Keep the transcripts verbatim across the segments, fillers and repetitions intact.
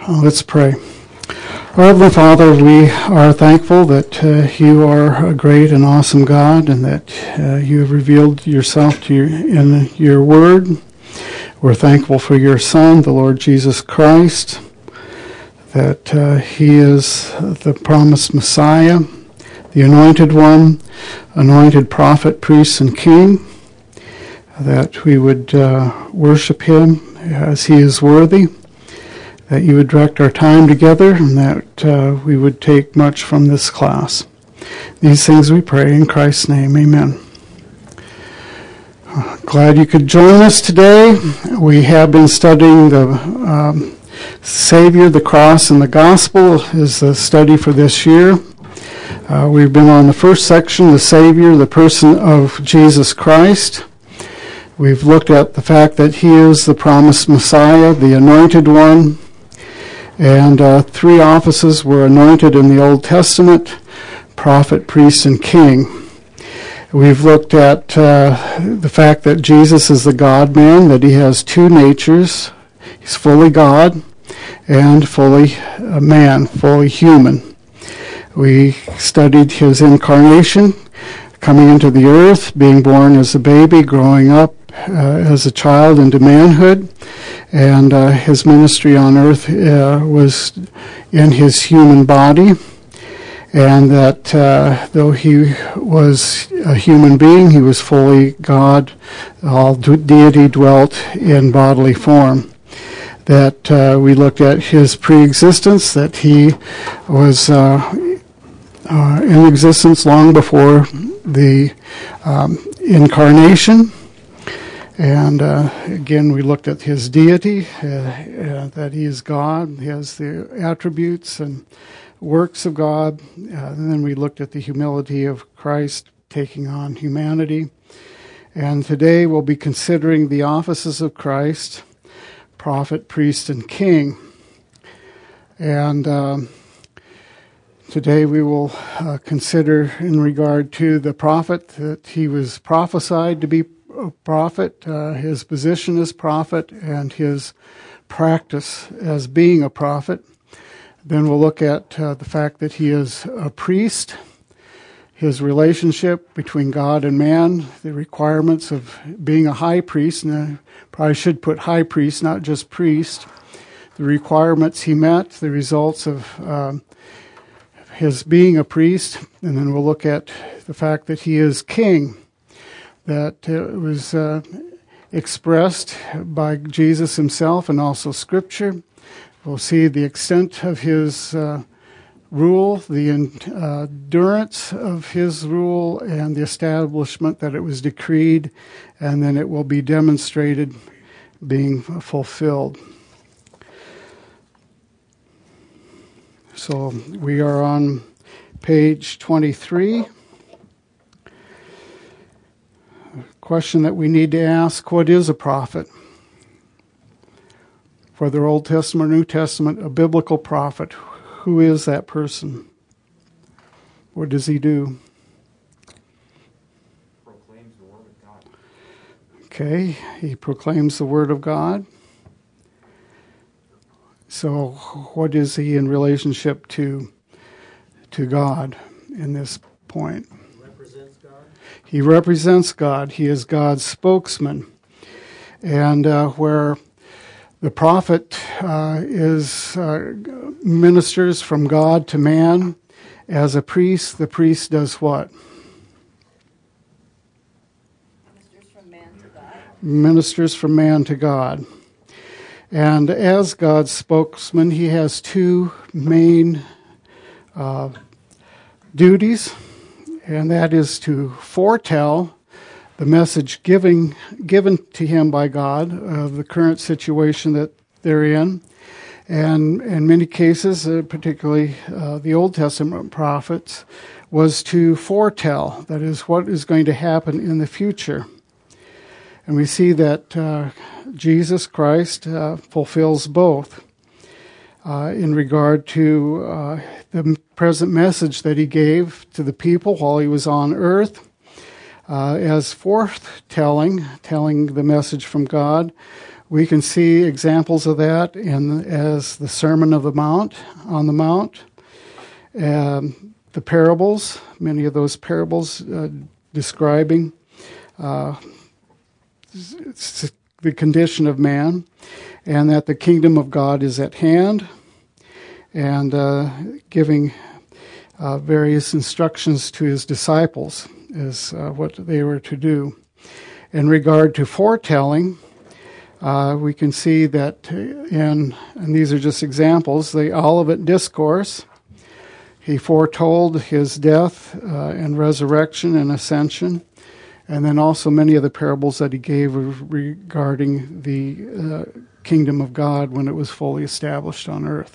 Uh, let's pray. Our Heavenly Father, we are thankful that uh, you are a great and awesome God, and that uh, you have revealed yourself to you in your word. We're thankful for your Son, the Lord Jesus Christ, that uh, he is the promised Messiah, the anointed one, anointed prophet, priest, and king, that we would uh, worship him as he is worthy, that you would direct our time together, and that uh, we would take much from this class. These things we pray in Christ's name, amen. Uh, glad you could join us today. We have been studying the um, Savior, the cross, and the gospel is the study for this year. Uh, we've been on the first section, the Savior, the person of Jesus Christ. We've looked at the fact that he is the promised Messiah, the anointed one, and uh, three offices were anointed in the Old Testament: prophet, priest, and king. We've looked at uh, the fact that Jesus is the God-man, that he has two natures. He's fully God and fully uh, man, fully human. We studied his incarnation, coming into the earth, being born as a baby, growing up uh, as a child into manhood, and uh, his ministry on earth uh, was in his human body, and that uh, though he was a human being, he was fully God. All deity dwelt in bodily form. That uh, we looked at his pre-existence, that he was uh, uh, in existence long before the um, incarnation. And uh, again, we looked at his deity, uh, uh, that he is God. He has the attributes and works of God. Uh, and then we looked at the humility of Christ taking on humanity. And today we'll be considering the offices of Christ: prophet, priest, and king. And um, today we will uh, consider in regard to the prophet, that he was prophesied to be a prophet, uh, his position as prophet, and his practice as being a prophet. Then we'll look at uh, the fact that he is a priest, his relationship between God and man, the requirements of being a high priest, and I probably should put high priest, not just priest, the requirements he met, the results of um, his being a priest, and then we'll look at the fact that he is king, that uh, was uh, expressed by Jesus himself and also Scripture. We'll see the extent of his uh, rule, the endurance of his rule, and the establishment that it was decreed, and then it will be demonstrated being fulfilled. So we are on page twenty-three. Question that we need to ask: what is a prophet? Whether Old Testament or New Testament, a biblical prophet, who is that person? What does he do? Proclaims the word of God. Okay, he proclaims the word of God. So what is he in relationship to, to God in this point? He represents God. He represents God. He is God's spokesman. And uh, where the prophet uh, is uh, ministers from God to man, as a priest, the priest does what? Ministers from man to God. Ministers from man to God. And as God's spokesman, he has two main uh, duties, and that is to foretell the message giving, given to him by God of the current situation that they're in. And in many cases, uh, particularly uh, the Old Testament prophets, was to foretell, that is, what is going to happen in the future. And we see that uh, Jesus Christ uh, fulfills both uh, in regard to uh, the present message that he gave to the people while he was on earth, uh, as foretelling, telling the message from God, We can see examples of that in as the Sermon of the Mount, on the Mount, um, the parables, many of those parables uh, describing uh, the condition of man, and that the kingdom of God is at hand, and uh, giving uh, various instructions to his disciples as uh, what they were to do. In regard to foretelling, uh, we can see that in, and these are just examples, the Olivet Discourse, he foretold his death uh, and resurrection and ascension, and then also many of the parables that he gave regarding the uh, kingdom of God when it was fully established on earth.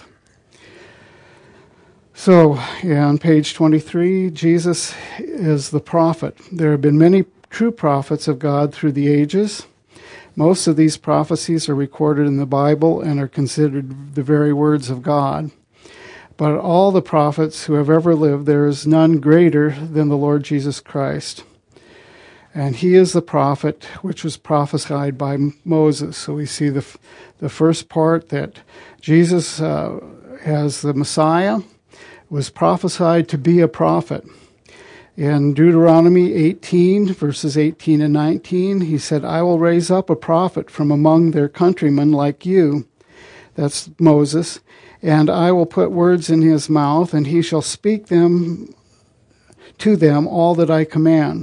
So, yeah, on page twenty-three, Jesus is the prophet. There have been many true prophets of God through the ages. Most of these prophecies are recorded in the Bible and are considered the very words of God. But all the prophets who have ever lived, there is none greater than the Lord Jesus Christ. And he is the prophet which was prophesied by Moses. So we see the the first part that Jesus, uh, as the Messiah, was prophesied to be a prophet. In Deuteronomy eighteen, verses eighteen and nineteen, he said, I will raise up a prophet from among their countrymen like you. That's Moses. And I will put words in his mouth, and he shall speak them to them all that I command.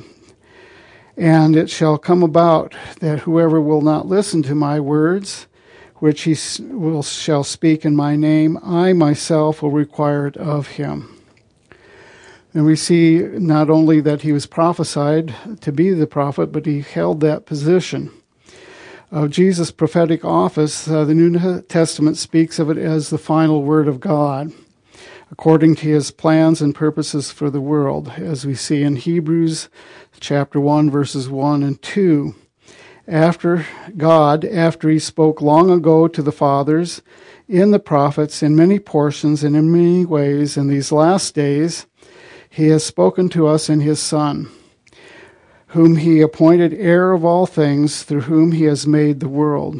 And it shall come about that whoever will not listen to my words, which he will shall speak in my name, I myself will require it of him. And we see not only that he was prophesied to be the prophet, but he held that position. Of Jesus' prophetic office, uh, the New Testament speaks of it as the final word of God, according to his plans and purposes for the world, as we see in Hebrews chapter one, verses one and two. After God, after he spoke long ago to the fathers in the prophets in many portions and in many ways, in these last days, he has spoken to us in his Son, whom he appointed heir of all things, through whom he has made the world.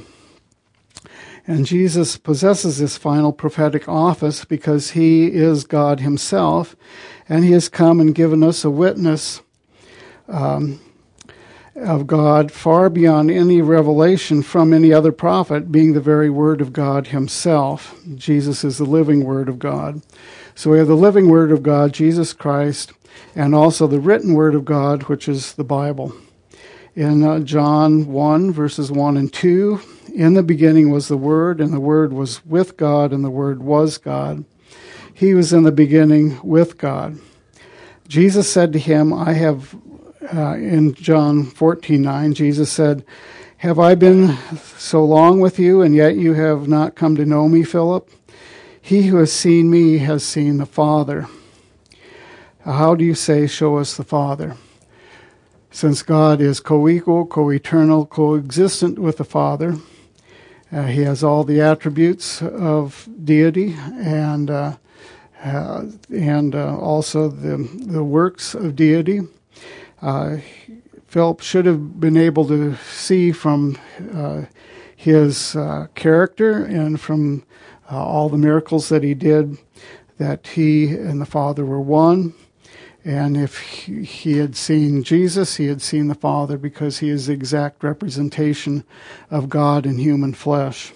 And Jesus possesses this final prophetic office because he is God himself, and he has come and given us a witness um, of God far beyond any revelation from any other prophet, being the very Word of God himself. Jesus is the living Word of God. So we have the living Word of God, Jesus Christ, and also the written Word of God, which is the Bible. In uh, John one, verses one and two, in the beginning was the Word, and the Word was with God, and the Word was God. He was in the beginning with God. Jesus said to him, I have, uh, in John fourteen nine, Jesus said, have I been so long with you, and yet you have not come to know me, Philip? He who has seen me has seen the Father. How do you say, show us the Father? Since God is co-equal, co-eternal, co-existent with the Father, uh, he has all the attributes of deity and uh, uh, and uh, also the the works of deity. Uh, Philip should have been able to see from uh, his uh, character and from uh, all the miracles that he did that he and the Father were one. And if he had seen Jesus, he had seen the Father, because he is the exact representation of God in human flesh.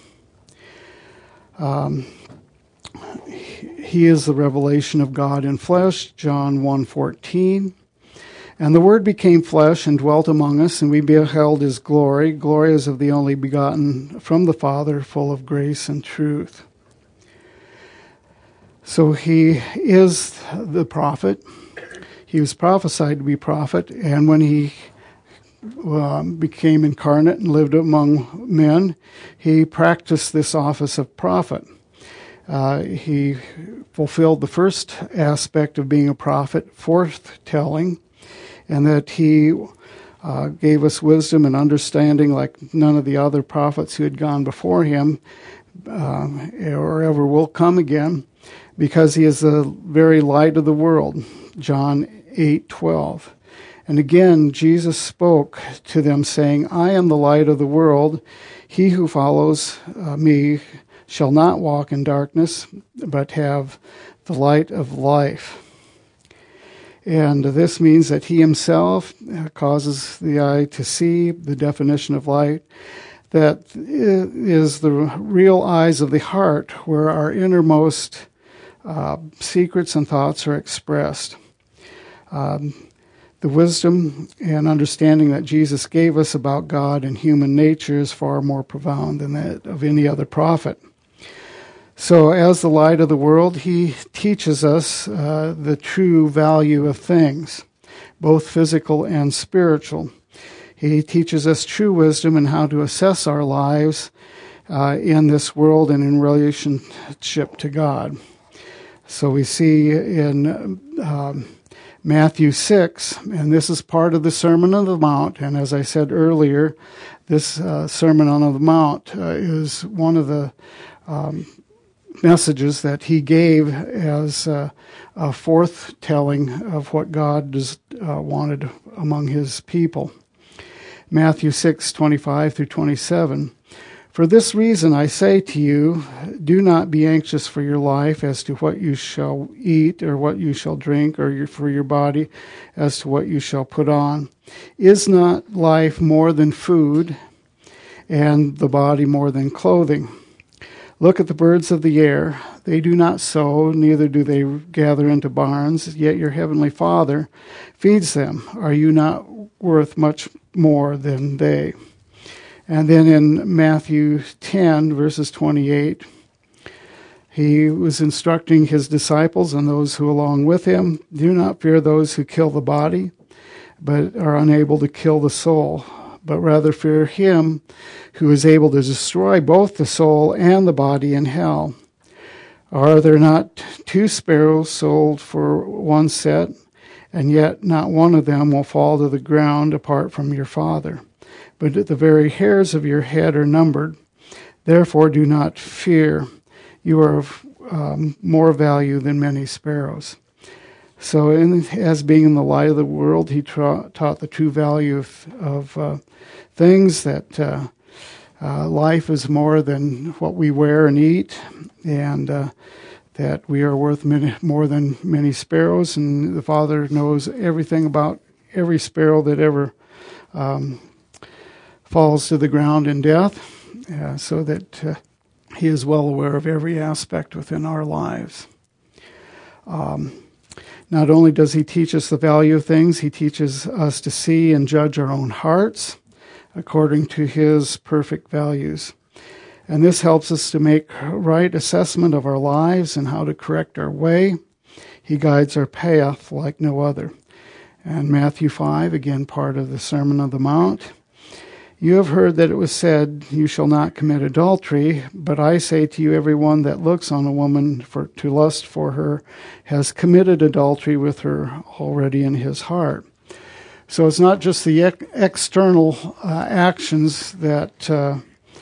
Um, he is the revelation of God in flesh, John one fourteen. And the Word became flesh and dwelt among us, and we beheld his glory, glory as of the only begotten from the Father, full of grace and truth. So he is the prophet. He was prophesied to be prophet, and when he um, became incarnate and lived among men, he practiced this office of prophet. Uh, he fulfilled the first aspect of being a prophet, foretelling, and that he uh, gave us wisdom and understanding like none of the other prophets who had gone before him uh, or ever will come again, because he is the very light of the world, John eight twelve. And again, Jesus spoke to them, saying, I am the light of the world. He who follows uh, me shall not walk in darkness, but have the light of life. And this means that he himself causes the eye to see, the definition of light. That is the real eyes of the heart, where our innermost uh, secrets and thoughts are expressed. Um, the wisdom and understanding that Jesus gave us about God and human nature is far more profound than that of any other prophet. So as the light of the world, he teaches us uh, the true value of things, both physical and spiritual. He teaches us true wisdom and how to assess our lives uh, in this world and in relationship to God. So we see in um, Matthew six, and this is part of the Sermon on the Mount, and as I said earlier, this uh, Sermon on the Mount uh, is one of the um, messages that he gave as uh, a forthtelling of what God does, uh, wanted among his people. Matthew six, twenty-five through twenty-seven. For this reason I say to you, do not be anxious for your life as to what you shall eat or what you shall drink, or your, for your body as to what you shall put on. Is not life more than food, and the body more than clothing? Look at the birds of the air. They do not sow, neither do they gather into barns, yet your heavenly Father feeds them. Are you not worth much more than they? And then in Matthew ten, verses twenty-eight, he was instructing his disciples and those who along with him, do not fear those who kill the body, but are unable to kill the soul, but rather fear him who is able to destroy both the soul and the body in hell. Are there not two sparrows sold for one set, and yet not one of them will fall to the ground apart from your Father? But the very hairs of your head are numbered. Therefore do not fear. You are of um, more value than many sparrows. So in, as being in the light of the world, he tra- taught the true value of, of uh, things, that uh, uh, life is more than what we wear and eat, and uh, that we are worth many, more than many sparrows, and the Father knows everything about every sparrow that ever um, falls to the ground in death, uh, so that uh, he is well aware of every aspect within our lives. Um, not only does he teach us the value of things, he teaches us to see and judge our own hearts according to his perfect values. And this helps us to make right assessment of our lives and how to correct our way. He guides our path like no other. And Matthew five, again part of the Sermon on the Mount. You have heard that it was said, you shall not commit adultery, but I say to you, everyone that looks on a woman for, to lust for her has committed adultery with her already in his heart. So it's not just the ex- external uh, actions that uh,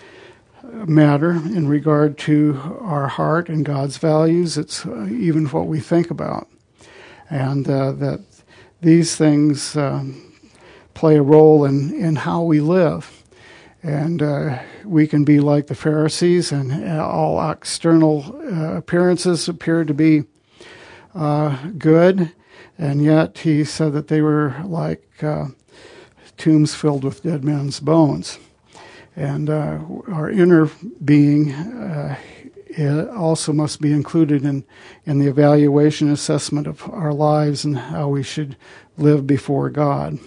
matter in regard to our heart and God's values. It's uh, even what we think about. And uh, that these things um, play a role in, in how we live. And uh, we can be like the Pharisees, and all external uh, appearances appear to be uh, good, and yet he said that they were like uh, tombs filled with dead men's bones. And uh, our inner being uh, it also must be included in, in the evaluation assessment of our lives and how we should live before God.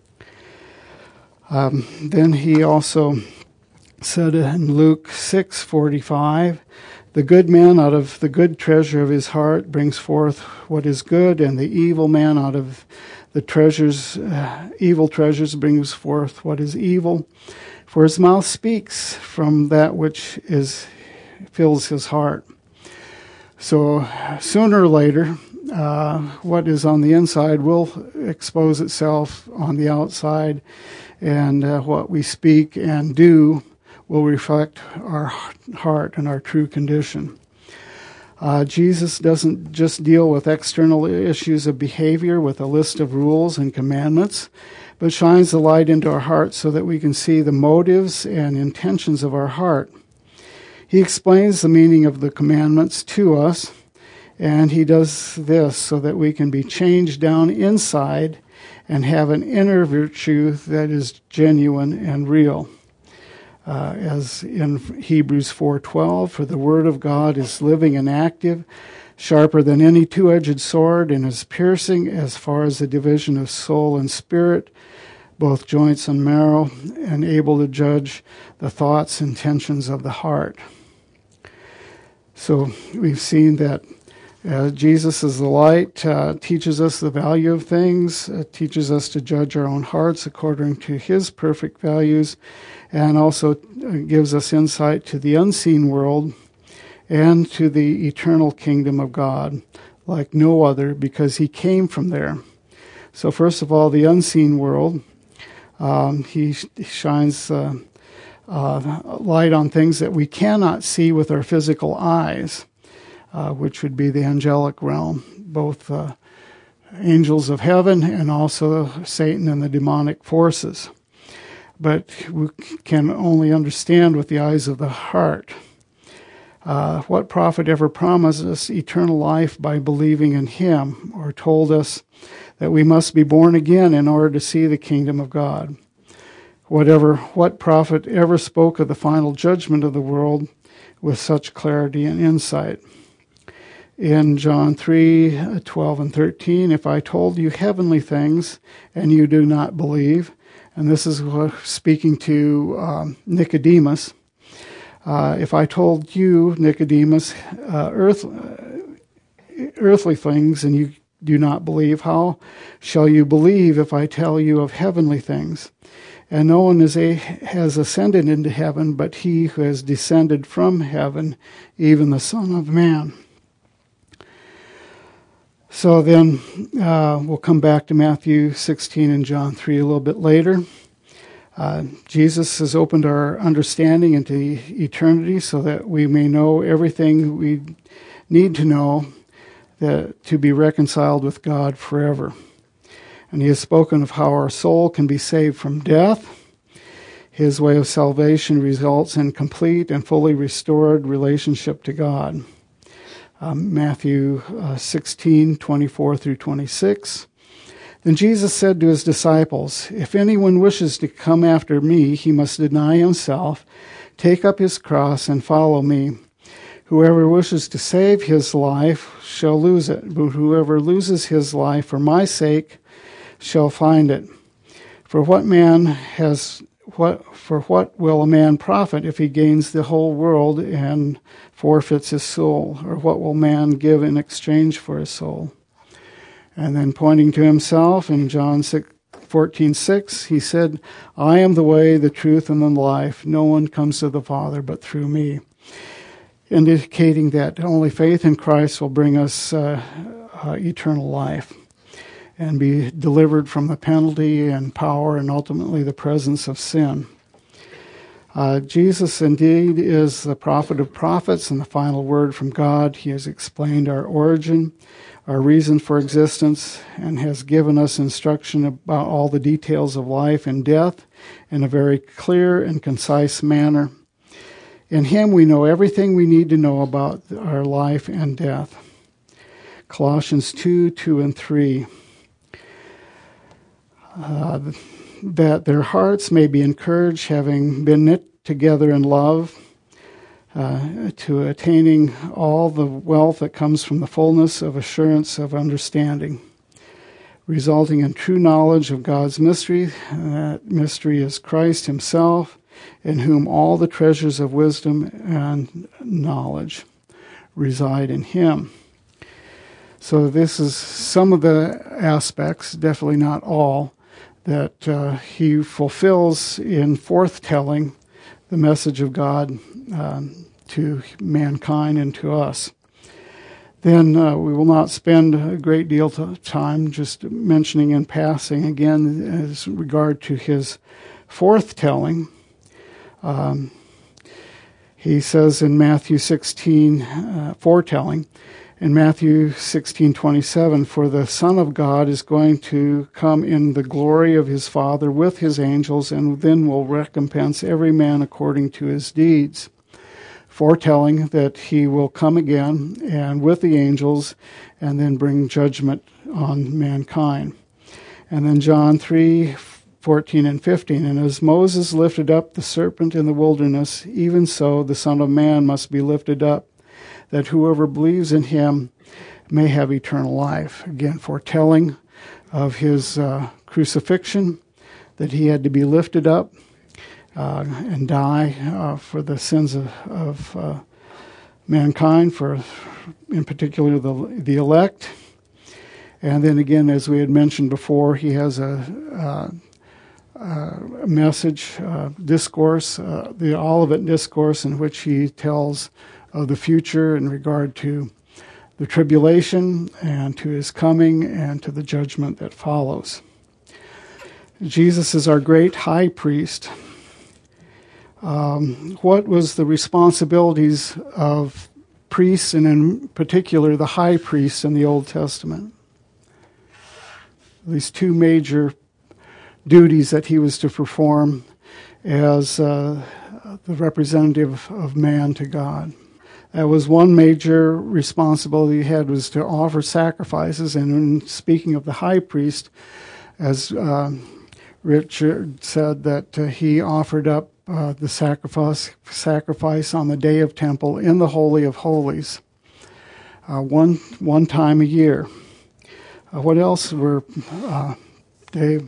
Um, then he also said in Luke six forty-five, the good man out of the good treasure of his heart brings forth what is good, and the evil man out of the treasures, uh, evil treasures brings forth what is evil. For his mouth speaks from that which is fills his heart. So sooner or later, uh, what is on the inside will expose itself on the outside, and uh, what we speak and do will reflect our heart and our true condition. Uh, Jesus doesn't just deal with external issues of behavior with a list of rules and commandments, but shines the light into our hearts so that we can see the motives and intentions of our heart. He explains the meaning of the commandments to us, and he does this so that we can be changed down inside and have an inner virtue that is genuine and real. Uh, as in Hebrews four twelve, for the word of God is living and active, sharper than any two-edged sword, and is piercing as far as the division of soul and spirit, both joints and marrow, and able to judge the thoughts and intentions of the heart. So we've seen that uh, Jesus is the light, uh, teaches us the value of things, uh, teaches us to judge our own hearts according to his perfect values, and also gives us insight to the unseen world and to the eternal kingdom of God, like no other, because he came from there. So first of all, the unseen world, um, he sh- shines uh, uh, light on things that we cannot see with our physical eyes, uh, which would be the angelic realm, both uh, angels of heaven and also Satan and the demonic forces. But we can only understand with the eyes of the heart. Uh, what prophet ever promised us eternal life by believing in him, or told us that we must be born again in order to see the kingdom of God? Whatever, what prophet ever spoke of the final judgment of the world with such clarity and insight? In John three twelve and thirteen, if I told you heavenly things and you do not believe, and this is speaking to um, Nicodemus. Uh, if I told you, Nicodemus, uh, earth, uh, earthly things and you do not believe, how shall you believe if I tell you of heavenly things? And no one is a, has ascended into heaven but he who has descended from heaven, even the Son of Man. So then uh, we'll come back to Matthew sixteen and John three a little bit later. Uh, Jesus has opened our understanding into eternity so that we may know everything we need to know that, to be reconciled with God forever. And he has spoken of how our soul can be saved from death. His way of salvation results in complete and fully restored relationship to God. Um, Matthew uh, sixteen, twenty-four through twenty-six. Then Jesus said to his disciples, if anyone wishes to come after me, he must deny himself, take up his cross, and follow me. Whoever wishes to save his life shall lose it, but whoever loses his life for my sake shall find it. For what man has what for what will a man profit if he gains the whole world and forfeits his soul? Or what will man give in exchange for his soul? And then pointing to himself in John fourteen six, he said, I am the way, the truth, and the life. No one comes to the Father but through me. Indicating that only faith in Christ will bring us uh, uh, eternal life and be delivered from the penalty and power and ultimately the presence of sin. Uh, Jesus indeed is the prophet of prophets and the final word from God. He has explained our origin, our reason for existence, and has given us instruction about all the details of life and death in a very clear and concise manner. In him we know everything we need to know about our life and death. Colossians two, two and three. Uh, that their hearts may be encouraged, having been knit together in love, uh, to attaining all the wealth that comes from the fullness of assurance of understanding, resulting in true knowledge of God's mystery. That mystery is Christ himself, in whom all the treasures of wisdom and knowledge reside in him. So this is some of the aspects, definitely not all, that uh, he fulfills in forthtelling the message of God um, to mankind and to us. Then uh, we will not spend a great deal of time just mentioning in passing again as regard to his forthtelling. Um, He says in Matthew sixteen, uh, foretelling, in Matthew sixteen twenty-seven, for the Son of God is going to come in the glory of his Father with his angels, and then will recompense every man according to his deeds. Foretelling that he will come again and with the angels and then bring judgment on mankind. And then John three fourteen and fifteen, and as Moses lifted up the serpent in the wilderness, even so the Son of Man must be lifted up, that whoever believes in him may have eternal life. Again, foretelling of his uh, crucifixion, that he had to be lifted up uh, and die uh, for the sins of, of uh, mankind, for in particular the, the elect. And then again, as we had mentioned before, he has a, uh, a message, uh, discourse, uh, the Olivet Discourse, in which he tells of the future in regard to the tribulation and to his coming and to the judgment that follows. Jesus is our great high priest. Um, what was the responsibilities of priests, and in particular the high priests in the Old Testament? These two major duties that he was to perform as uh, the representative of man to God. That was one major responsibility he had, was to offer sacrifices. And in speaking of the high priest, as uh, Richard said, that uh, he offered up uh, the sacrifice sacrifice on the day of temple in the Holy of Holies, uh, one one time a year. Uh, what else were, uh, Dave?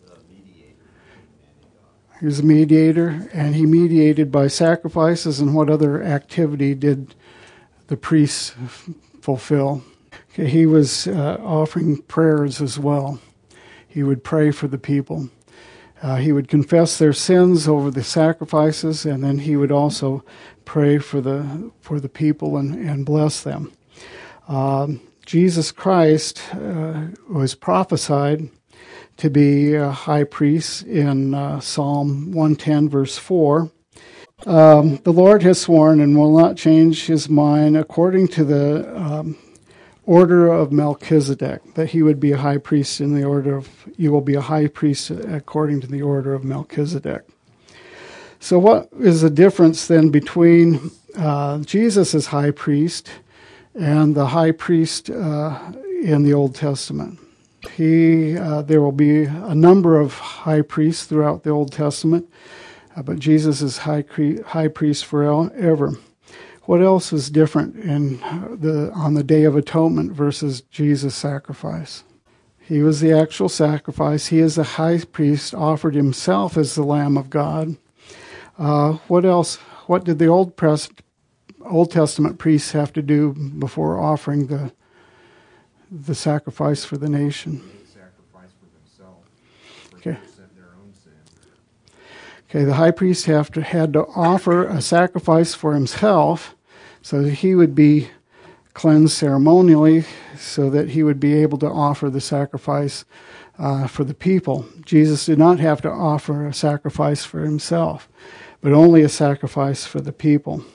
He was a mediator, and he mediated by sacrifices. And what other activity did the priests f- fulfill? Okay, he was uh, offering prayers as well. He would pray for the people. Uh, he would confess their sins over the sacrifices, and then he would also pray for the for the people and, and bless them. Um, Jesus Christ uh, was prophesied to be a high priest in uh, Psalm one ten, verse four. Um, the Lord has sworn and will not change his mind, according to the um, order of Melchizedek, that he would be a high priest in the order of, you will be a high priest according to the order of Melchizedek. So what is the difference then between uh, Jesus as high priest and the high priest uh, in the Old Testament? He, uh, there will be a number of high priests throughout the Old Testament, uh, but Jesus is high, cre- high priest forever. What else is different in the on the Day of Atonement versus Jesus' sacrifice? He was the actual sacrifice. He is the high priest, offered himself as the Lamb of God. Uh, what else? What did the Old, Pres- Old Testament priests have to do before offering the the sacrifice for the nation? They sacrifice for themselves. Okay. Their own sin. Okay, the high priest have to, had to offer a sacrifice for himself so that he would be cleansed ceremonially, so that he would be able to offer the sacrifice uh, for the people. Jesus did not have to offer a sacrifice for himself, but only a sacrifice for the people.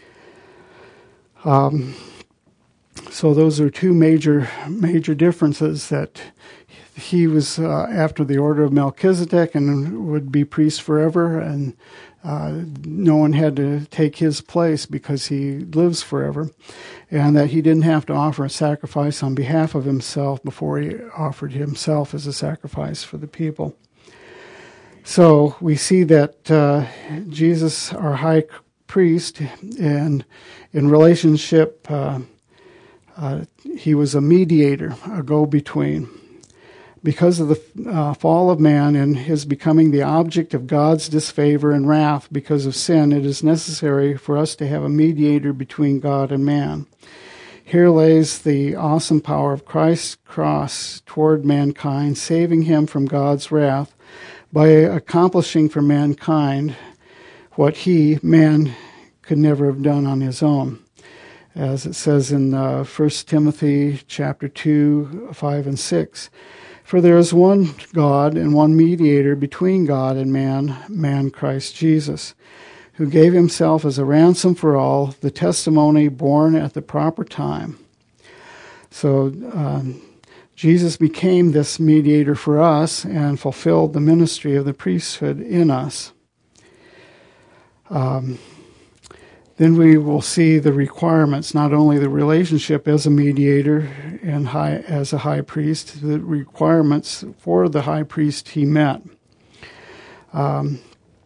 Um, so those are two major major differences, that he was uh, after the order of Melchizedek and would be priest forever, and uh, no one had to take his place because he lives forever, and that he didn't have to offer a sacrifice on behalf of himself before he offered himself as a sacrifice for the people. So we see that uh, Jesus, our high priest, and in relationship, uh, uh, he was a mediator, a go-between. Because of the uh, fall of man and his becoming the object of God's disfavor and wrath because of sin, it is necessary for us to have a mediator between God and man. Here lays the awesome power of Christ's cross toward mankind, saving him from God's wrath by accomplishing for mankind what he, man, could never have done on his own. As it says in uh, First Timothy chapter two, five, and six, for there is one God and one mediator between God and man, man Christ Jesus, who gave himself as a ransom for all, the testimony born at the proper time. So um, Jesus became this mediator for us and fulfilled the ministry of the priesthood in us. Um, then we will see the requirements, not only the relationship as a mediator and high, as a high priest, the requirements for the high priest he met. Um,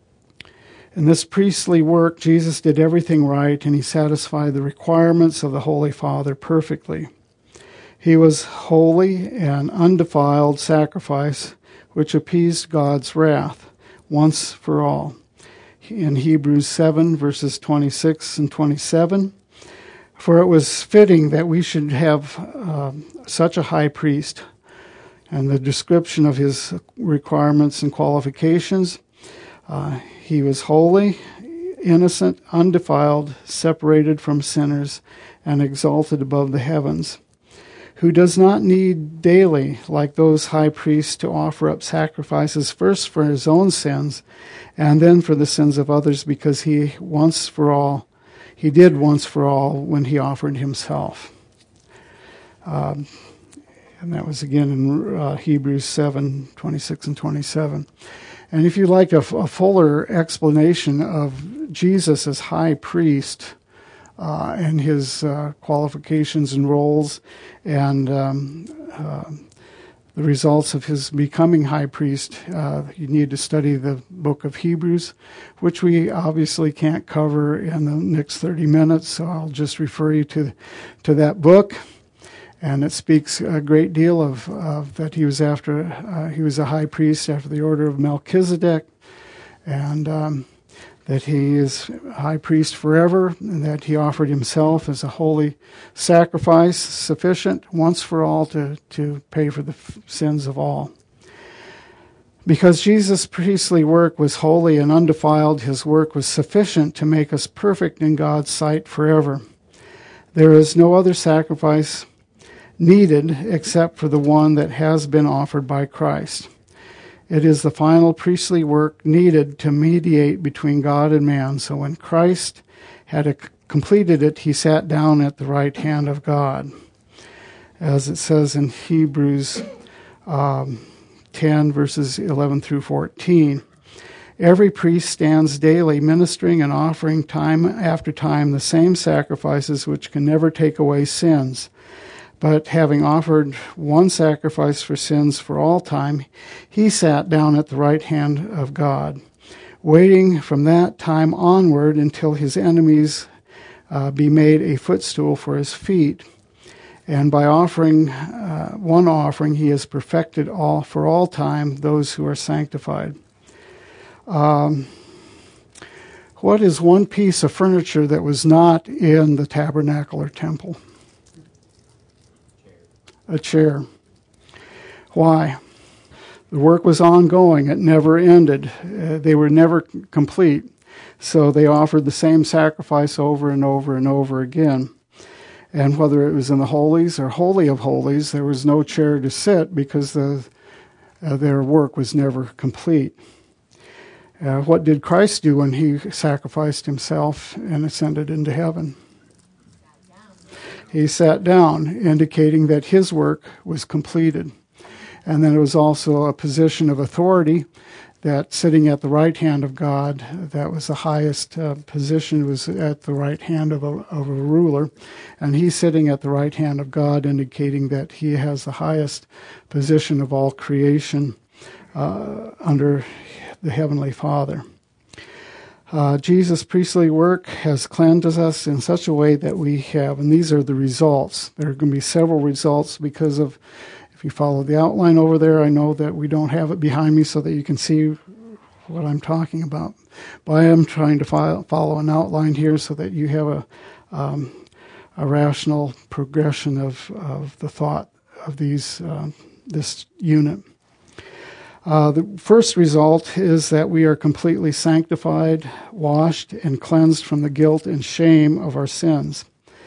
in this priestly work, Jesus did everything right, and he satisfied the requirements of the Holy Father perfectly. He was holy and undefiled sacrifice, which appeased God's wrath once for all. In Hebrews seven, verses twenty-six and twenty-seven, for it was fitting that we should have uh, such a high priest, and the description of his requirements and qualifications. Uh, he was holy, innocent, undefiled, separated from sinners, and exalted above the heavens, who does not need daily, like those high priests, to offer up sacrifices first for his own sins and then for the sins of others, because he once for all, he did once for all when he offered himself. Um, and that was again in uh, Hebrews seven, twenty-six and twenty-seven. And if you'd like a, a fuller explanation of Jesus as high priest, Uh, and his uh, qualifications and roles, and um, uh, the results of his becoming high priest, uh, you need to study the book of Hebrews, which we obviously can't cover in the next thirty minutes, so I'll just refer you to to that book. And it speaks a great deal of, of that he was after uh, he was a high priest after the order of Melchizedek, and um, that he is high priest forever, and that he offered himself as a holy sacrifice, sufficient once for all to, to pay for the f- sins of all. Because Jesus' priestly work was holy and undefiled, his work was sufficient to make us perfect in God's sight forever. There is no other sacrifice needed except for the one that has been offered by Christ. It is the final priestly work needed to mediate between God and man. So when Christ had completed it, he sat down at the right hand of God. As it says in Hebrews um, ten, verses eleven through fourteen, every priest stands daily ministering and offering time after time the same sacrifices which can never take away sins. But having offered one sacrifice for sins for all time, he sat down at the right hand of God, waiting from that time onward until his enemies uh, be made a footstool for his feet. And by offering uh, one offering, he has perfected all for all time those who are sanctified. Um, what is one piece of furniture that was not in the tabernacle or temple? A chair. Why? The work was ongoing. It never ended. Uh, they were never c- complete. So they offered the same sacrifice over and over and over again. And whether it was in the holies or holy of holies, there was no chair to sit because the, uh, their work was never complete. Uh, what did Christ do when he sacrificed himself and ascended into heaven? He sat down, indicating that his work was completed. And then it was also a position of authority, that sitting at the right hand of God, that was the highest uh, position, was at the right hand of a, of a ruler. And he's sitting at the right hand of God, indicating that he has the highest position of all creation uh, under the Heavenly Father. Uh, Jesus' priestly work has cleansed us in such a way that we have, and these are the results. There are going to be several results because of, if you follow the outline over there, I know that we don't have it behind me so that you can see what I'm talking about. But I am trying to file, follow an outline here so that you have a, um, a rational progression of, of the thought of these uh, this unit. Uh, the first result is that we are completely sanctified, washed, and cleansed from the guilt and shame of our sins.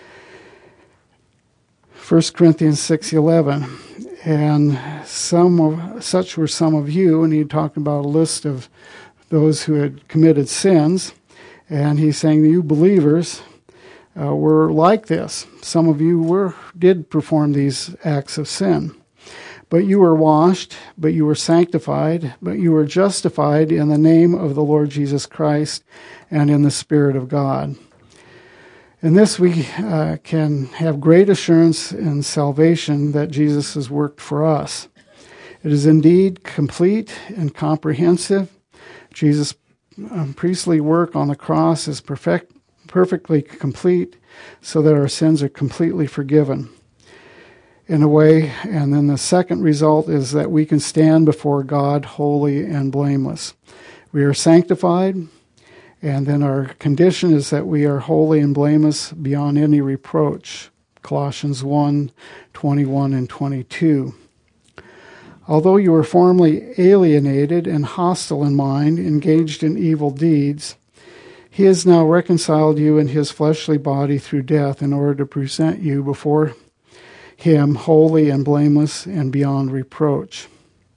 First Corinthians six eleven, and some of, such were some of you, and he talked about a list of those who had committed sins, And he's saying, you believers uh, were like this. Some of you were did perform these acts of sin. But you were washed, but you were sanctified, but you were justified in the name of the Lord Jesus Christ and in the Spirit of God. In this we uh, can have great assurance in salvation that Jesus has worked for us. It is indeed complete and comprehensive. Jesus' um, priestly work on the cross is perfect, perfectly complete, so that our sins are completely forgiven in a way. And then the second result is that we can stand before God holy and blameless. We are sanctified, and then our condition is that we are holy and blameless beyond any reproach. Colossians one, twenty-one and twenty-two. Although you were formerly alienated and hostile in mind, engaged in evil deeds, he has now reconciled you in his fleshly body through death in order to present you before him holy and blameless and beyond reproach.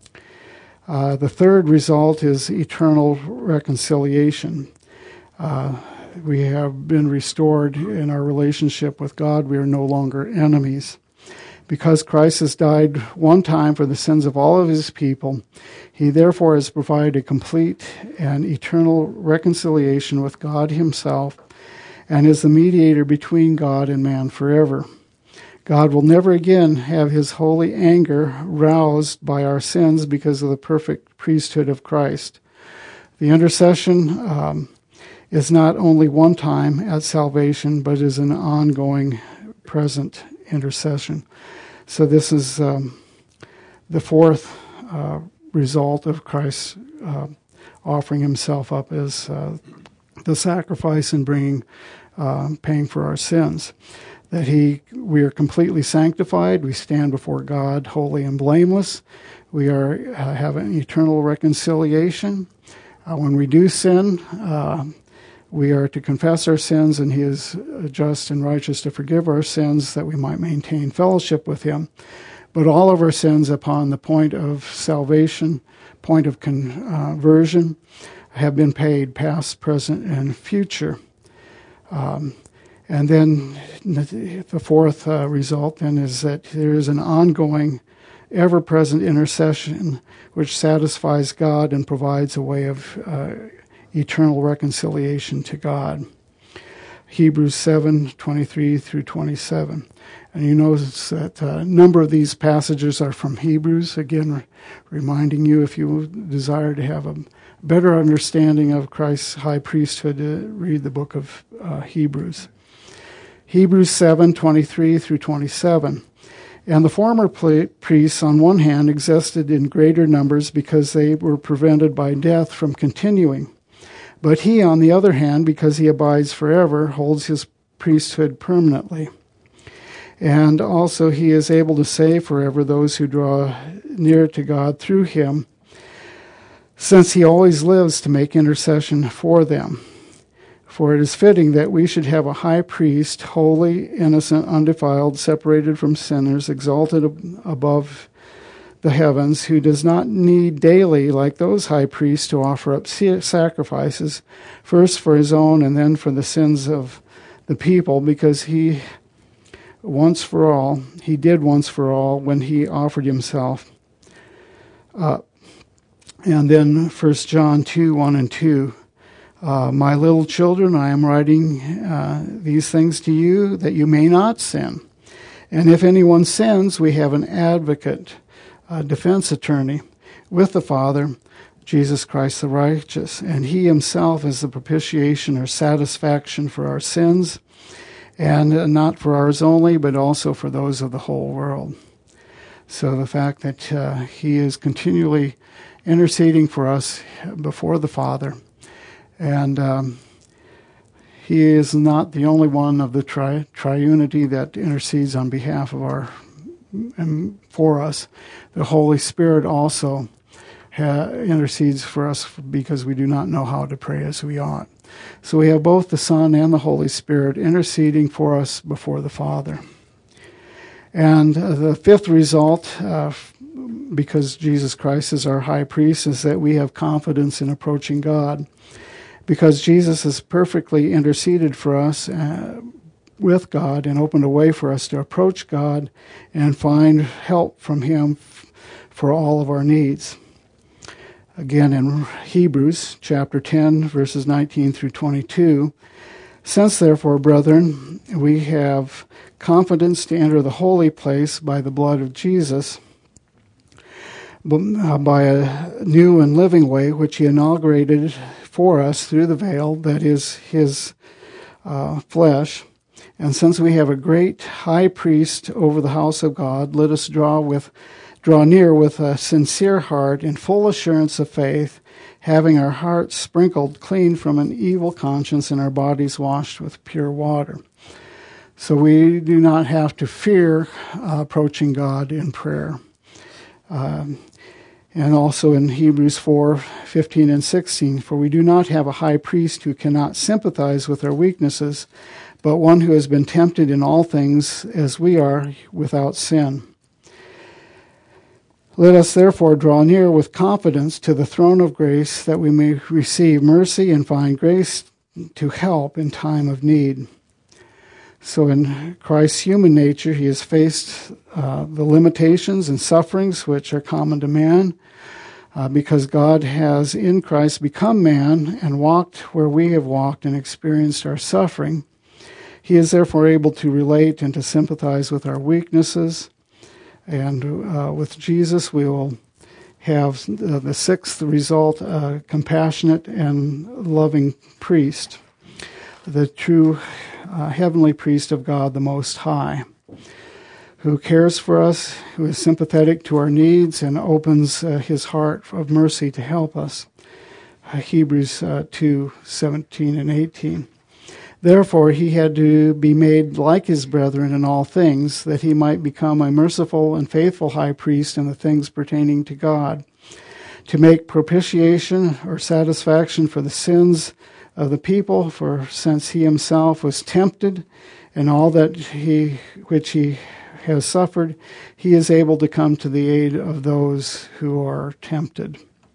Uh, the third result is eternal reconciliation. Uh, we have been restored in our relationship with God. We are no longer enemies. Because Christ has died one time for the sins of all of his people, he therefore has provided a complete and eternal reconciliation with God himself and is the mediator between God and man forever. God will never again have his holy anger roused by our sins because of the perfect priesthood of Christ. The intercession um, is not only one time at salvation, but is an ongoing present intercession. So this is um, the fourth uh, result of Christ uh, offering himself up as uh, the sacrifice and bringing, uh, paying for our sins. That he, we are completely sanctified. We stand before God holy and blameless. We are uh, have an eternal reconciliation. Uh, when we do sin, uh, we are to confess our sins, and he is just and righteous to forgive our sins, that we might maintain fellowship with him. But all of our sins upon the point of salvation, point of conversion, have been paid, past, present, and future. Um, and then the fourth uh, result then is that there is an ongoing, ever-present intercession which satisfies God and provides a way of uh, eternal reconciliation to God. Hebrews seven, twenty-three through twenty-seven. And you notice that a number of these passages are from Hebrews, again, re- reminding you, if you desire to have a better understanding of Christ's high priesthood, to read the book of uh, Hebrews. Hebrews seven, twenty-three through twenty-seven. And the former priests, on one hand, existed in greater numbers because they were prevented by death from continuing. But he, on the other hand, because he abides forever, holds his priesthood permanently. And also he is able to save forever those who draw near to God through him, since he always lives to make intercession for them. For it is fitting that we should have a high priest, holy, innocent, undefiled, separated from sinners, exalted above the heavens, who does not need daily, like those high priests, to offer up sacrifices, first for his own and then for the sins of the people, because he once for all, he did once for all when he offered himself. Uh, and then First John two, one and two. Uh, My little children, I am writing uh, these things to you that you may not sin. And if anyone sins, we have an advocate, a defense attorney, with the Father, Jesus Christ the righteous. And he himself is the propitiation or satisfaction for our sins, and not for ours only, but also for those of the whole world. So the fact that uh, he is continually interceding for us before the Father, and um, he is not the only one of the tri- triunity that intercedes on behalf of our and for us. The Holy Spirit also ha- intercedes for us because we do not know how to pray as we ought. So we have both the Son and the Holy Spirit interceding for us before the Father. And uh, the fifth result, uh, because Jesus Christ is our high priest, is that we have confidence in approaching God, because Jesus has perfectly interceded for us uh, with God and opened a way for us to approach God and find help from him f- for all of our needs. Again, in Hebrews chapter ten, verses nineteen through twenty-two, since therefore, brethren, we have confidence to enter the holy place by the blood of Jesus, by a new and living way which he inaugurated for us through the veil, that is his uh, flesh. And since we have a great high priest over the house of God, let us draw with draw near with a sincere heart in full assurance of faith, having our hearts sprinkled clean from an evil conscience and our bodies washed with pure water. So we do not have to fear uh, approaching God in prayer. Um, and also in Hebrews four fifteen and sixteen, for we do not have a high priest who cannot sympathize with our weaknesses, but one who has been tempted in all things as we are, without sin. Let us therefore draw near with confidence to the throne of grace, that we may receive mercy and find grace to help in time of need. So in Christ's human nature, he has faced uh, the limitations and sufferings which are common to man, uh, because God has in Christ become man and walked where we have walked and experienced our suffering. He is therefore able to relate and to sympathize with our weaknesses. And uh, with Jesus, we will have uh, the sixth result, uh, compassionate and loving priest, the true uh, heavenly priest of God, the Most High, who cares for us, who is sympathetic to our needs, and opens uh, his heart of mercy to help us. Uh, Hebrews uh, two seventeen and eighteen. Therefore, he had to be made like his brethren in all things, that he might become a merciful and faithful high priest in the things pertaining to God, to make propitiation or satisfaction for the sins of the people. For since he himself was tempted in all that he which he has suffered, he is able to come to the aid of those who are tempted.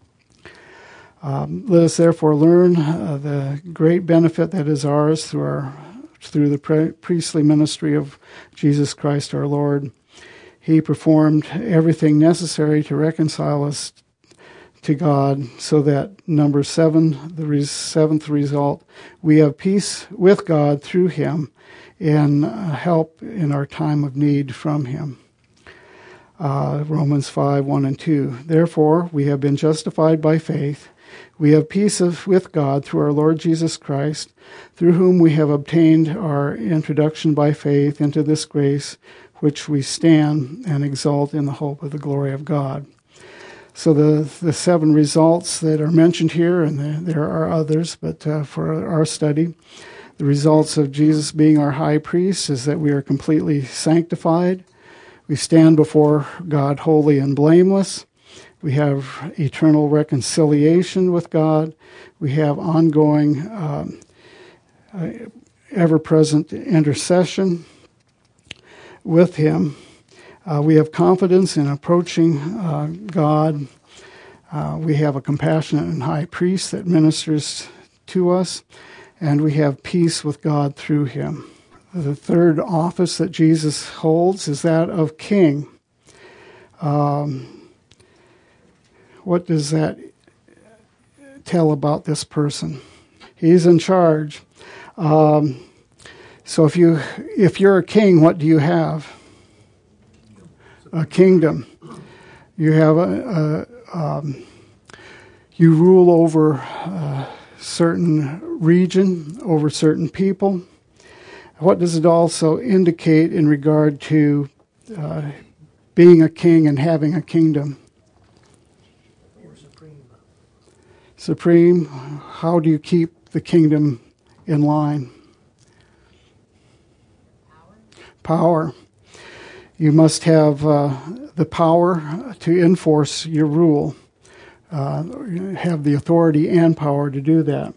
Um, let us therefore learn uh, the great benefit that is ours through our through the pre- priestly ministry of Jesus Christ our Lord. He performed everything necessary to reconcile us to God, so that, number seven, the re- seventh result, we have peace with God through him and uh, help in our time of need from him. Uh, Romans five, one and two. Therefore, we have been justified by faith. We have peace of, with God through our Lord Jesus Christ, through whom we have obtained our introduction by faith into this grace, which we stand and exalt in the hope of the glory of God. So the, the seven results that are mentioned here, and the, there are others, but uh, for our study, the results of Jesus being our high priest is that we are completely sanctified. We stand before God holy and blameless. We have eternal reconciliation with God. We have ongoing, um, uh, ever-present intercession with him. Uh, we have confidence in approaching uh, God. Uh, we have a compassionate and high priest that ministers to us, and we have peace with God through him. The third office that Jesus holds is that of king. Um, what does that tell about this person? He's in charge. Um, so if you if you're a king, what do you have? A kingdom. You have a, a um, you rule over a certain region, over certain people. What does it also indicate in regard to uh, being a king and having a kingdom? You're supreme. Supreme. How do you keep the kingdom in line? Power. Power. You must have uh, the power to enforce your rule, uh, have the authority and power to do that.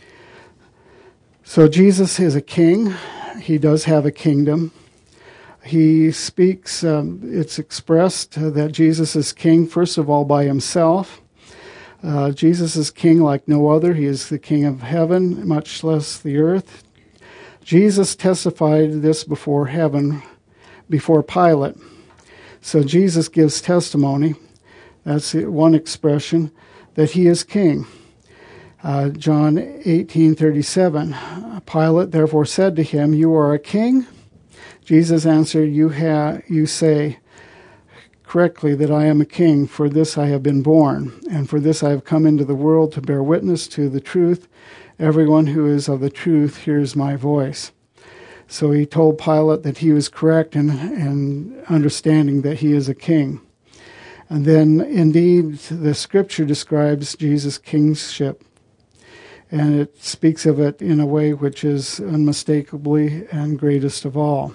So Jesus is a king. He does have a kingdom. He speaks, um, it's expressed that Jesus is king, first of all, by himself. Uh, Jesus is king like no other. He is the king of heaven, much less the earth. Jesus testified this before heaven, before Pilate. So Jesus gives testimony. That's one expression, that he is king. Uh, John eighteen thirty-seven. Pilate therefore said to him, "You are a king?" Jesus answered, "You ha- you say correctly that I am a king. For this I have been born, and for this I have come into the world to bear witness to the truth. Everyone who is of the truth hears my voice." So he told Pilate that he was correct in, in understanding that he is a king. And then, indeed, the scripture describes Jesus' kingship, and it speaks of it in a way which is unmistakably and greatest of all.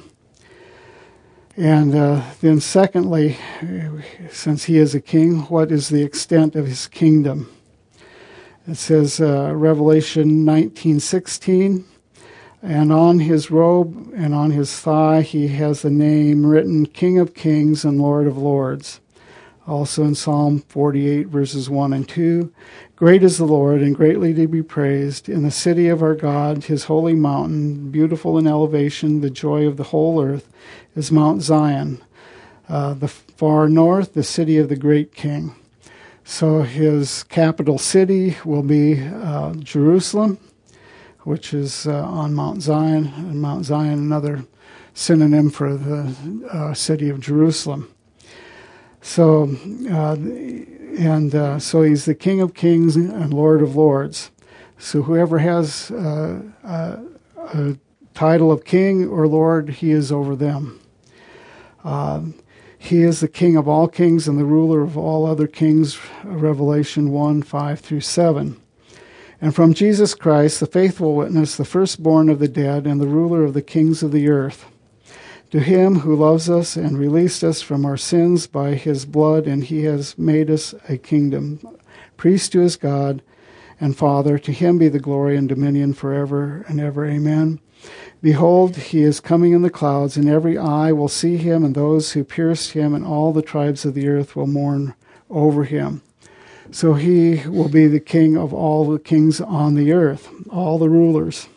And uh, then secondly, since he is a king, what is the extent of his kingdom? It says, uh, Revelation nineteen sixteen, and on his robe and on his thigh he has the name written, King of Kings and Lord of Lords. Also in Psalm forty-eight, verses one and two, great is the Lord and greatly to be praised in the city of our God, his holy mountain, beautiful in elevation, the joy of the whole earth is Mount Zion, uh, the far north, the city of the great king. So his capital city will be uh, Jerusalem, which is uh, on Mount Zion, and Mount Zion, another synonym for the uh, city of Jerusalem. So, uh, and uh, so he's the King of Kings and Lord of Lords. So whoever has uh, a, a title of king or lord, he is over them. Uh, he is the King of all kings and the ruler of all other kings, Revelation one, five through seven. And from Jesus Christ, the faithful witness, the firstborn of the dead, and the ruler of the kings of the earth, to him who loves us and released us from our sins by his blood, and he has made us a kingdom, priest to his God and Father, to him be the glory and dominion forever and ever. Amen. Behold, he is coming in the clouds, and every eye will see him, and those who pierced him, and all the tribes of the earth will mourn over him. So he will be the king of all the kings on the earth, all the rulers.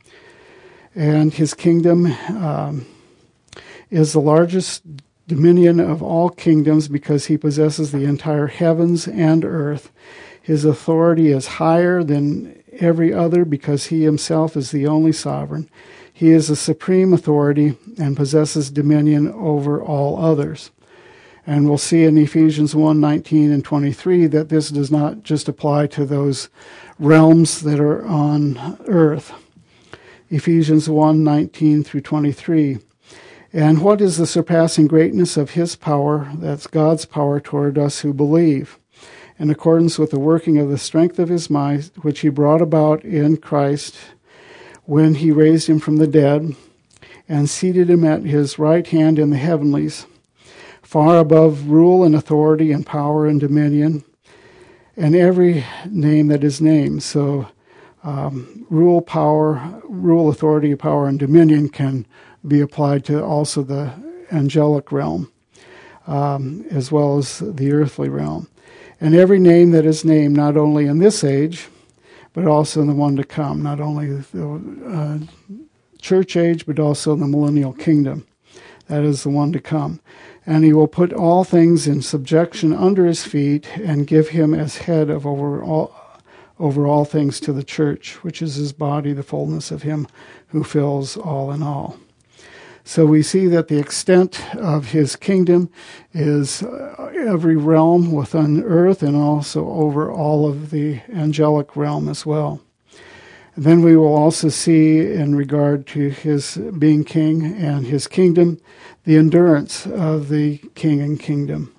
And his kingdom um, is the largest dominion of all kingdoms because he possesses the entire heavens and earth. His authority is higher than every other because he himself is the only sovereign. He is the supreme authority and possesses dominion over all others. And we'll see in Ephesians one, nineteen and twenty-three that this does not just apply to those realms that are on earth. Ephesians one, nineteen through twenty-three. And what is the surpassing greatness of his power? That's God's power toward us who believe, in accordance with the working of the strength of his might, which he brought about in Christ when he raised him from the dead and seated him at his right hand in the heavenlies, far above rule and authority and power and dominion, and every name that is named. So um, rule, power, rule, authority, power, and dominion can be applied to also the angelic realm, um, as well as the earthly realm. And every name that is named, not only in this age, but also in the one to come, not only the uh, church age, but also the millennial kingdom. That is the one to come. And he will put all things in subjection under his feet and give him as head of over all, over all things to the church, which is his body, the fullness of him who fills all in all. So we see that the extent of his kingdom is every realm within earth and also over all of the angelic realm as well. And then we will also see, in regard to his being king and his kingdom, the endurance of the king and kingdom.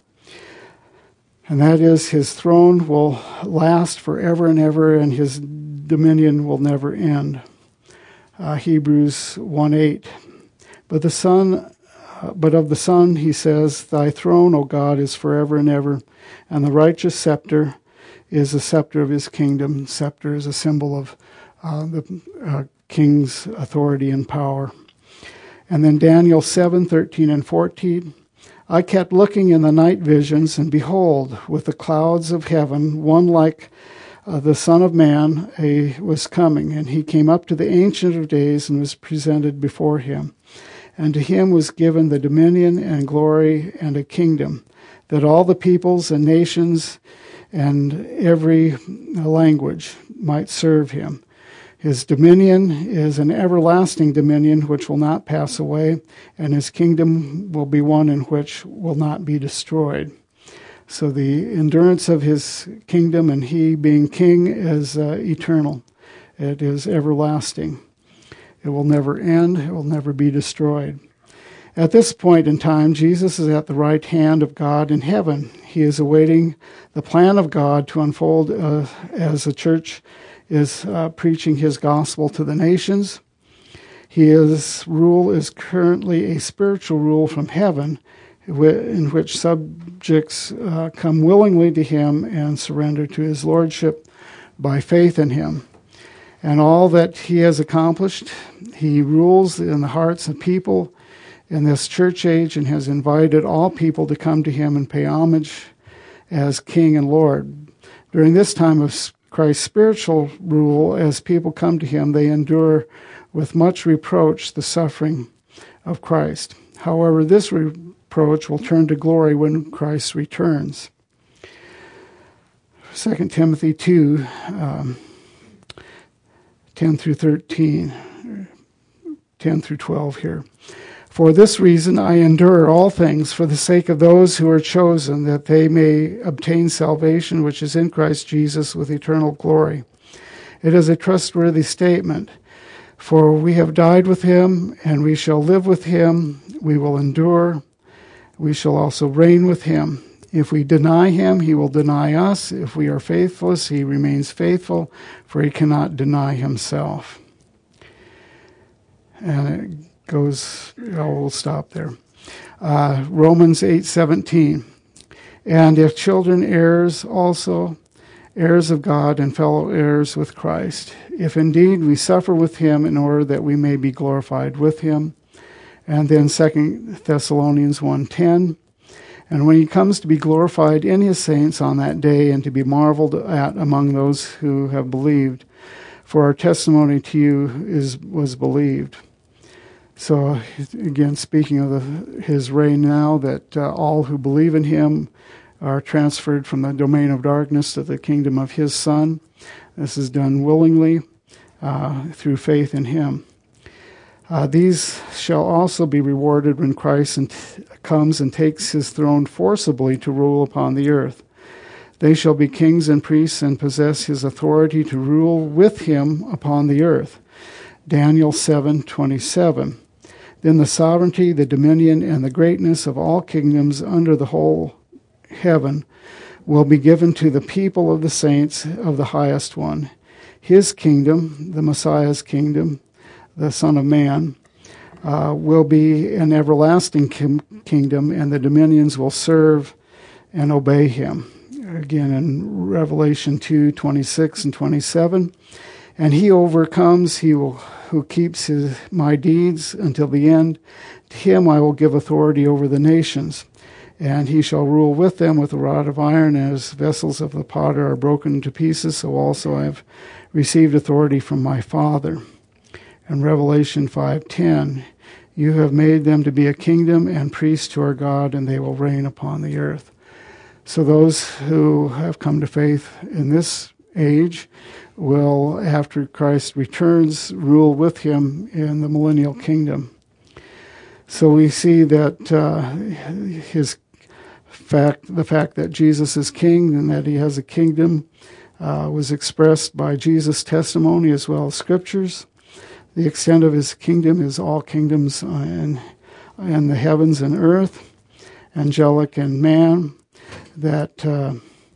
And that is, his throne will last forever and ever, and his dominion will never end. Uh, Hebrews one eight. But the Son, uh, but of the Son, he says, Thy throne, O God, is forever and ever, and the righteous scepter is the scepter of his kingdom. Scepter is a symbol of uh, the uh, king's authority and power. And then Daniel seven thirteen and fourteen. I kept looking in the night visions, and behold, with the clouds of heaven, one like uh, the Son of Man a, was coming. And he came up to the Ancient of Days and was presented before him. And to him was given the dominion and glory and a kingdom, that all the peoples and nations and every language might serve him. His dominion is an everlasting dominion which will not pass away, and his kingdom will be one in which will not be destroyed. So the endurance of his kingdom and he being king is uh, eternal. It is everlasting. It will never end. It will never be destroyed. At this point in time, Jesus is at the right hand of God in heaven. He is awaiting the plan of God to unfold uh, as the church is uh, preaching his gospel to the nations. His rule is currently a spiritual rule from heaven, in which subjects uh, come willingly to him and surrender to his lordship by faith in him. And all that he has accomplished, he rules in the hearts of people in this church age and has invited all people to come to him and pay homage as King and Lord. During this time of Christ's spiritual rule, as people come to him, they endure with much reproach the suffering of Christ. However, this reproach will turn to glory when Christ returns. Second Timothy two, um, ten through thirteen, ten through twelve here. For this reason I endure all things for the sake of those who are chosen, that they may obtain salvation which is in Christ Jesus with eternal glory. It is a trustworthy statement, for we have died with him, and we shall live with him. We will endure. We shall also reign with him. If we deny him, he will deny us. If we are faithless, he remains faithful, for he cannot deny himself. And it goes, oh, we'll stop there. Uh, Romans eight seventeen. And if children, heirs also, heirs of God and fellow heirs with Christ, if indeed we suffer with him in order that we may be glorified with him. And then Second Thessalonians one ten. And when he comes to be glorified in his saints on that day and to be marveled at among those who have believed, for our testimony to you is was believed. So again, speaking of the, his reign now, that uh, all who believe in him are transferred from the domain of darkness to the kingdom of his Son. This is done willingly uh, through faith in him. Uh, these shall also be rewarded when Christ and t- comes and takes his throne forcibly to rule upon the earth. They shall be kings and priests and possess his authority to rule with him upon the earth. Daniel seven twenty-seven. Then the sovereignty, the dominion, and the greatness of all kingdoms under the whole heaven will be given to the people of the saints of the highest one. His kingdom, the Messiah's kingdom, the Son of Man, uh, will be an everlasting kim- kingdom, and the dominions will serve and obey him. Again, in Revelation two twenty-six and twenty-seven. And he overcomes, he will, who keeps his, my deeds until the end. To him I will give authority over the nations, and he shall rule with them with a rod of iron, as vessels of the potter are broken to pieces, so also I have received authority from my Father. And Revelation five ten, you have made them to be a kingdom and priests to our God, and they will reign upon the earth. So those who have come to faith in this age will, after Christ returns, rule with him in the millennial kingdom. So we see that uh, his fact, the fact that Jesus is king and that he has a kingdom uh, was expressed by Jesus' testimony as well as scriptures. The extent of his kingdom is all kingdoms in, in the heavens and earth, angelic and man, that uh,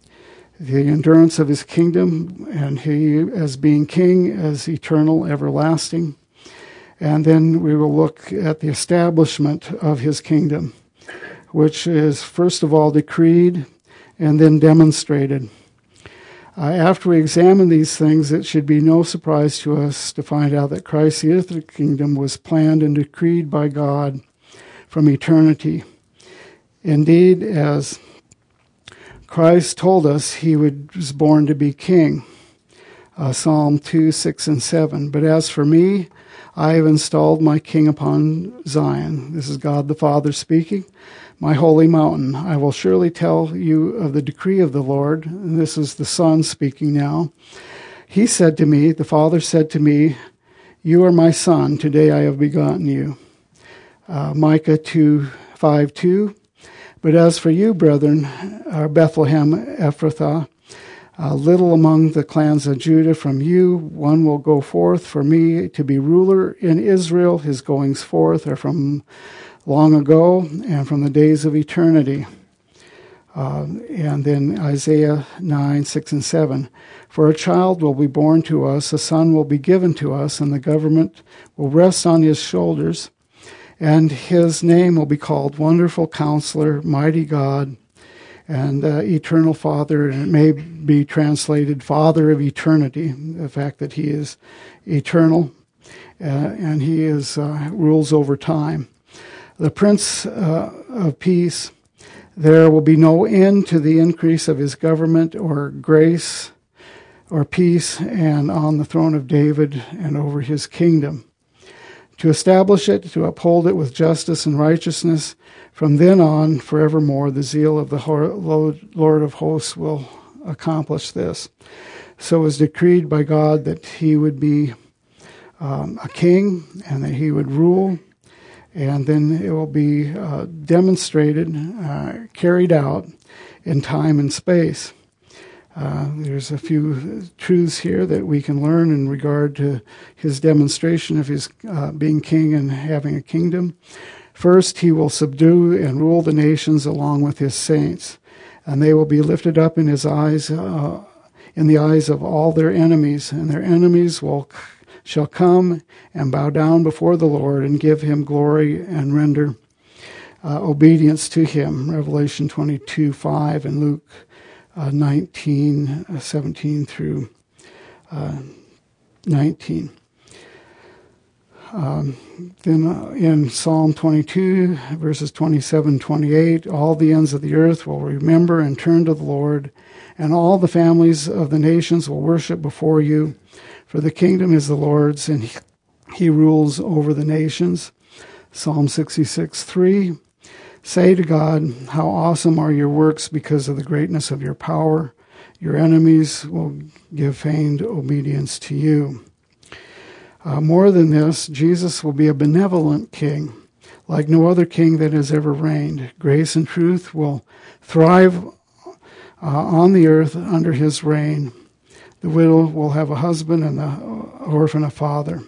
the endurance of his kingdom, and he as being king as eternal, everlasting. And then we will look at the establishment of his kingdom, which is first of all decreed and then demonstrated. Uh, after we examine these things, it should be no surprise to us to find out that Christ's earthly kingdom was planned and decreed by God from eternity. Indeed, as Christ told us, he was born to be king. Uh, Psalm two, six, and seven. But as for me, I have installed my king upon Zion. This is God the Father speaking. My holy mountain. I will surely tell you of the decree of the Lord. And this is the Son speaking now. He said to me, the Father said to me, you are my son. Today I have begotten you. Uh, Micah two, five, two. But as for you, brethren, uh, Bethlehem Ephrathah, uh, little among the clans of Judah, from you one will go forth for me to be ruler in Israel. His goings forth are from long ago and from the days of eternity. Uh, and then Isaiah nine, six, and seven. For a child will be born to us, a son will be given to us, and the government will rest on his shoulders. And his name will be called Wonderful Counselor, Mighty God, and uh, Eternal Father. And it may be translated Father of Eternity, the fact that he is eternal, uh, and he is uh, rules over time. The Prince uh, of Peace, there will be no end to the increase of his government or grace or peace, and on the throne of David and over his kingdom, to establish it, to uphold it with justice and righteousness. From then on, forevermore, the zeal of the Lord of hosts will accomplish this. So it was decreed by God that he would be um, a king and that he would rule. And then it will be uh, demonstrated, uh, carried out in time and space. Uh, there's a few truths here that we can learn in regard to his demonstration of his uh, being king and having a kingdom. First, he will subdue and rule the nations along with his saints, and they will be lifted up in his eyes, uh, in the eyes of all their enemies, and their enemies will shall come and bow down before the Lord and give him glory and render uh, obedience to him. Revelation twenty-two, five, and Luke Uh, nineteen, uh, seventeen through uh, nineteen. Um, then uh, in Psalm twenty-two, verses twenty-seven, twenty-eight, all the ends of the earth will remember and turn to the Lord, and all the families of the nations will worship before you. For the kingdom is the Lord's, and he, he rules over the nations. Psalm sixty-six, three. Say to God, how awesome are your works because of the greatness of your power. Your enemies will give feigned obedience to you. Uh, more than this, Jesus will be a benevolent king, like no other king that has ever reigned. Grace and truth will thrive uh, on the earth under his reign. The widow will have a husband and the orphan a father.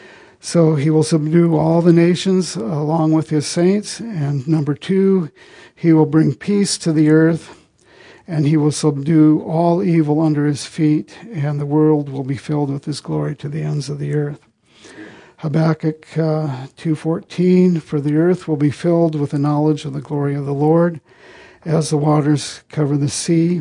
So he will subdue all the nations along with his saints. And number two, he will bring peace to the earth, and he will subdue all evil under his feet, and the world will be filled with his glory to the ends of the earth. Habakkuk uh, two fourteen, for the earth will be filled with the knowledge of the glory of the Lord, as the waters cover the sea.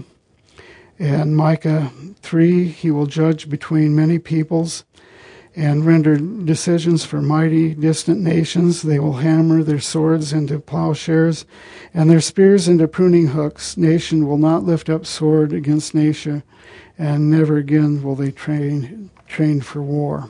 And Micah three, he will judge between many peoples and render decisions for mighty distant nations. They will hammer their swords into plowshares and their spears into pruning hooks. Nation will not lift up sword against nation, and never again will they train train for war.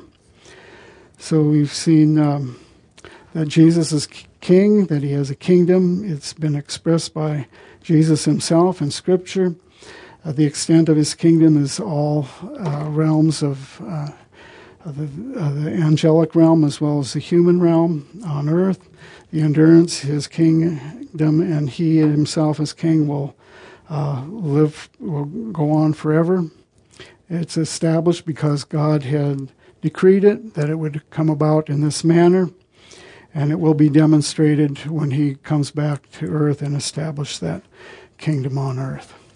So we've seen um, that Jesus is king, that he has a kingdom. It's been expressed by Jesus himself in Scripture. Uh, the extent of his kingdom is all uh, realms of uh, The, uh, the angelic realm as well as the human realm on earth. The endurance, his kingdom, and he himself as king will uh, live, will go on forever. It's established because God had decreed it, that it would come about in this manner, and it will be demonstrated when he comes back to earth and establish that kingdom on earth.